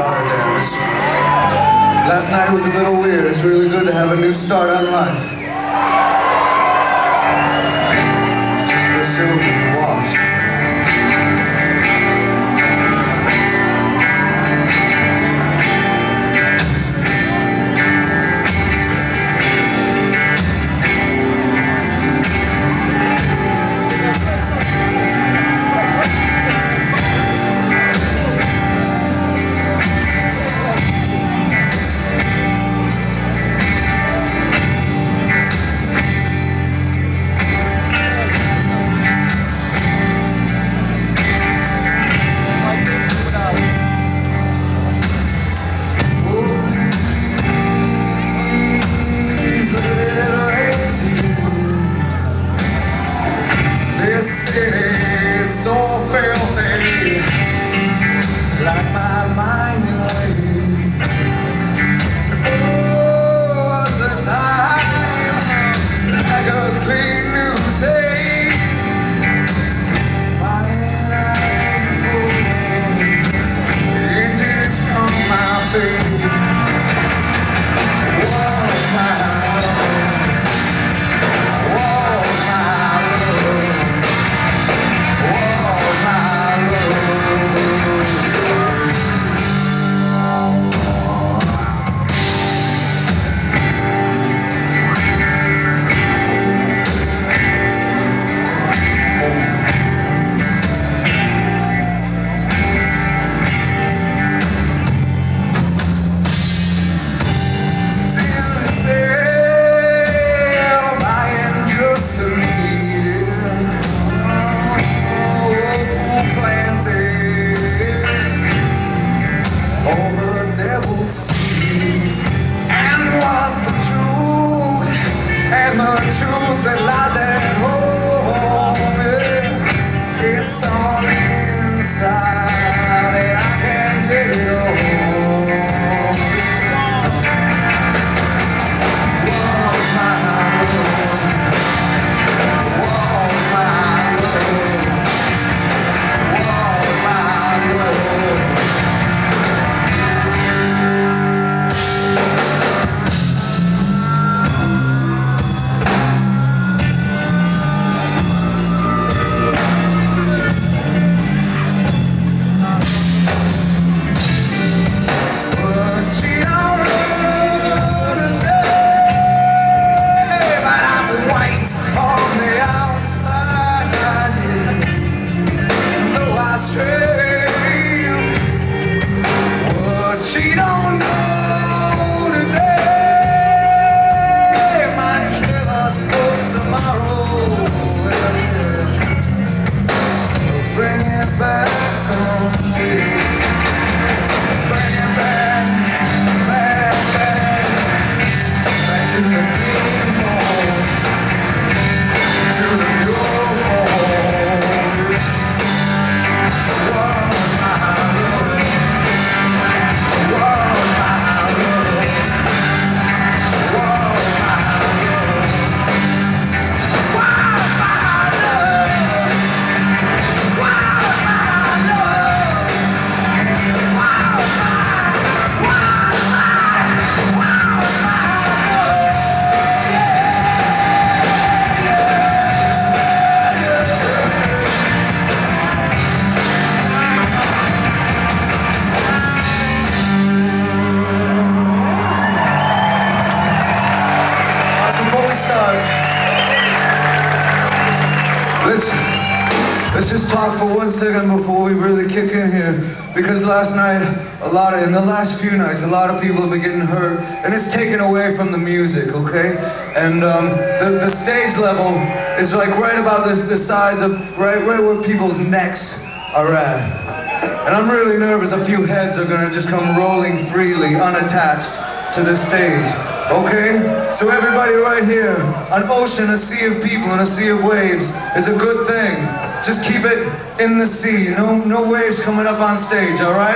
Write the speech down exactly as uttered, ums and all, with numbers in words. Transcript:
Rotterdam. It's, last night was a little weird. It's really good to have a new start on life. This is for Sylvia to watch. So filthy, like my mind in waves. Oh, what's the time? Like a clean new day. Smiling like a moon, inches from my face. What's my love? What's my love? And the truth that lies at home, it's on the inside, and I can't get it all. What's my love? What's my love? What's my love? She don't know today, might give us both tomorrow. Bring it back someday. Bring it back, back, back, back to the beautiful, to the beautiful. What's my love? Let's, let's just talk for one second before we really kick in here, because last night, a lot of, in the last few nights, a lot of people have been getting hurt, and it's taken away from the music, okay? And um, the, the stage level is like right about the, the size of, right, right where people's necks are at. And I'm really nervous a few heads are gonna just come rolling freely, unattached to the stage. Okay? So everybody right here, an ocean, a sea of people, and a sea of waves is a good thing. Just keep it in the sea. No, no waves coming up on stage, all right?